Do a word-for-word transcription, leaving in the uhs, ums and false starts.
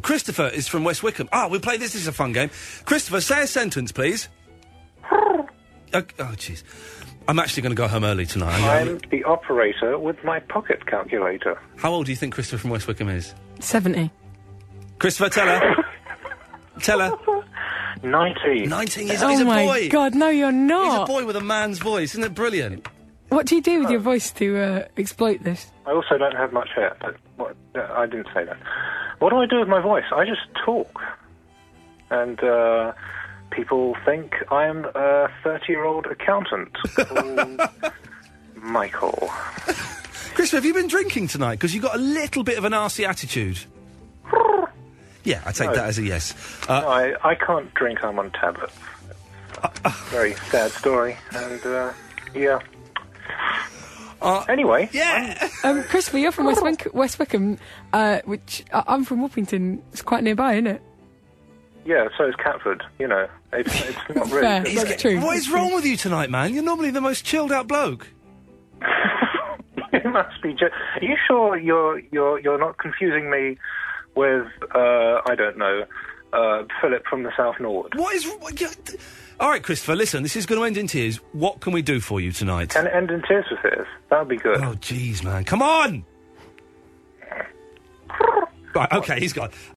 Christopher is from West Wickham. Ah, we'll play this. This is a fun game. Christopher, say a sentence, please. oh, jeez. I'm actually going to go home early tonight. I'm the operator with my pocket calculator. How old do you think Christopher from West Wickham is? seventy. Christopher, tell her. tell her. nineteen. nineteen years Oh old. He's a my boy. God, no, you're not. He's a boy with a man's voice. Isn't it brilliant? What do you do with your voice to uh, exploit this? I also don't have much hair, but what, uh, I didn't say that. What do I do with my voice? I just talk. And uh, people think I'm a thirty-year-old accountant called Michael. Christopher, have you been drinking tonight? Because you've got a little bit of an arsey attitude. Yeah, I take No. that as a yes. Uh, No, I, I can't drink, I'm on tablets. Very sad story, and, uh, yeah. Uh, anyway. Yeah. Um, Christopher, you're from West, Wick- West Wickham, uh, which uh, I'm from Whoopington. It's quite nearby, isn't it? Yeah, so is Catford, you know. It's, it's not really... Fair, good. that's He's- true. What is wrong with you tonight, man? You're normally the most chilled-out bloke. It must be just... Are you sure you're, you're, you're not confusing me with, uh, I don't know, uh, Philip from the South Norwood? What is... What, you, all right, Christopher, listen, this is going to end in tears. What can we do for you tonight? Can it end in tears with this? That would be good. Oh, jeez, man. Come on! Right, OK, he's gone.